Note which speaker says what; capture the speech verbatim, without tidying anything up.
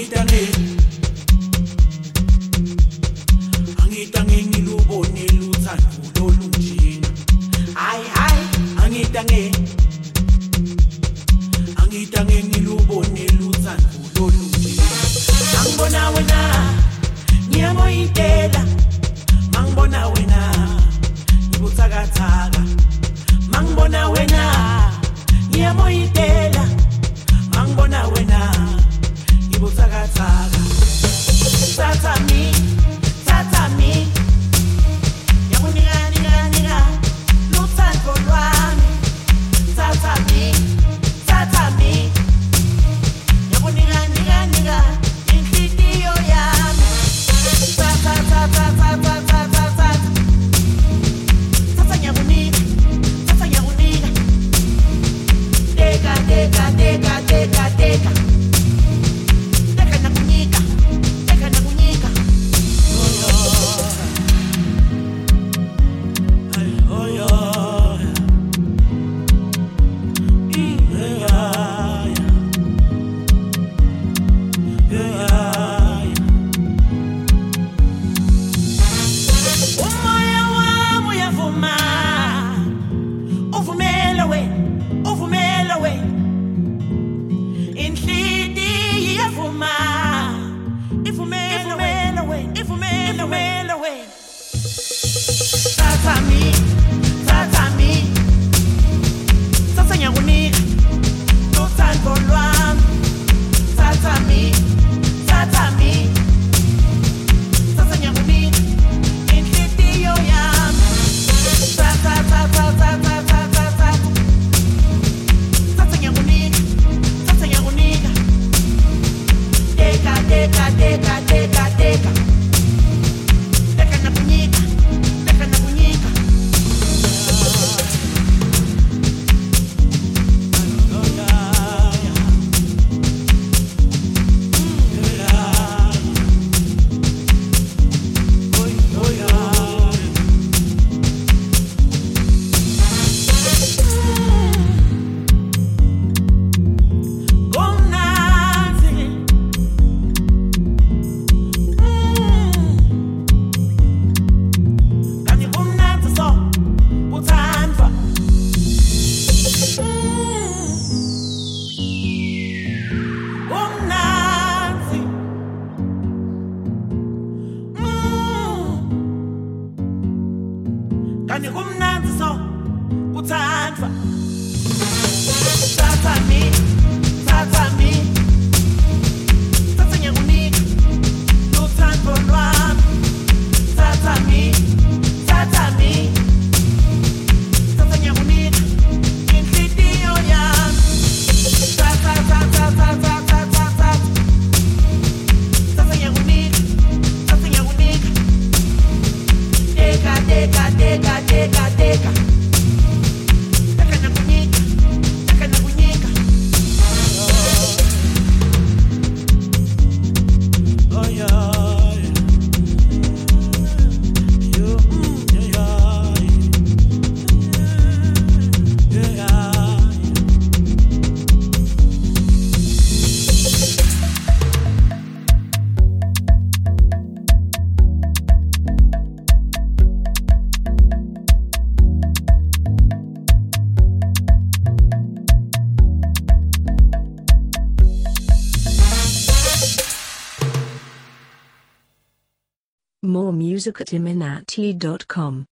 Speaker 1: Angitange Angitange ngilubone luthando lolunjena Ay ay angitange Angitange ngilubone luthando lolunjena Mangibona wena ngiyamoyitela Mangibona wena ngibuthakathaka Mangibona wena ngiyamoyitela Mangibona wena ngibuthakathaka Tata mi Tata mi Yakunika nika nika Luthando lwami Tata mi Tata mi Yakunika nika nika Inhliziyo yami Tata tata tata tata tata Tata nyakunika Tata nyakunika Deka deka deka deka deka Deka nakunika Deka nakunika Oh yeah Yeah Yeah Umoya wami uyavuma Uvumela we Uvumela we Inhliziyo iyavuma Ivumela we Ivumela we Tata mi Tata mi Tata nyakunika Luthando lwami Tata mi Tata mi Tata nyakunika Inhliziyo yami Tata tata tata tata tata Tata nyakunika Tata nyakunika Deka deka deka deka deka Deka nakunika Deka nakunika Oh yeah Oh yeah Kumnandi Kani kumnandi so uthandwa Kumnandi Kani kumnandi so uthandwa Tata mi Tata mi Tata nyakunika Luthando lwami Tata mi Tata mi Tata nyakunika Inhliziyo yami Tata tata tata tata tata Tata nyakunika Tata nyakunika Deka deka deka deka deka Deka nakunika Deka nakunika Oh yeah You yeah Yeah
Speaker 2: More music at iminati dot com.